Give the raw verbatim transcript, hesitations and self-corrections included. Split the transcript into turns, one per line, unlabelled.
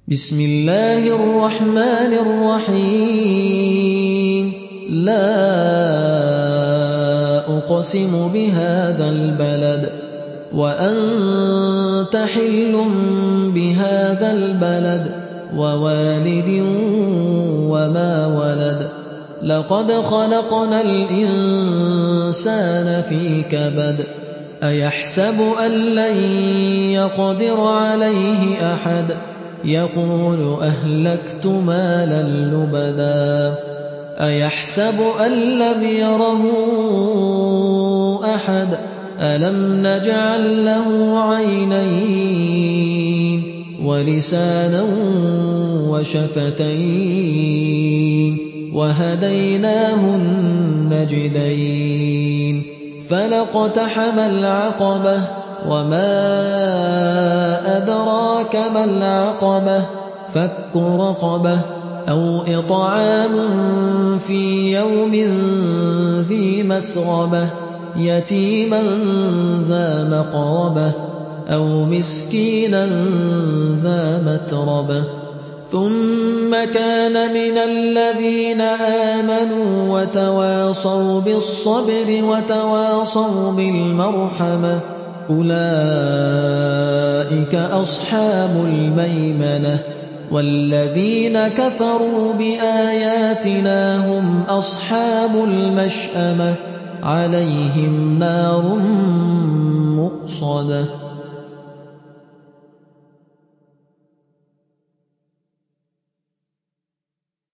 بسم الله الرحمن الرحيم لا أقسم بهذا البلد وأنت حل بهذا البلد ووالد وما ولد لقد خلقنا الإنسان في كبد أيحسب أن لن يقدر عليه أحد يقول أهلكت مالا لبدا أيحسب أن لم يره أحد ألم نجعل له عينين ولسانا وشفتين وهديناه النجدين فلاقتحم العقبة وما أدراك ما العقبة فك رقبة أو إطعام في يوم ذي مسغبة يتيما ذا مقربة أو مسكينا ذا متربة ثم كان من الذين آمنوا وتواصوا بالصبر وتواصوا بالمرحمة أولئك أصحاب الميمنة والذين كفروا بآياتنا هم أصحاب المشأمة عليهم نار مؤصدة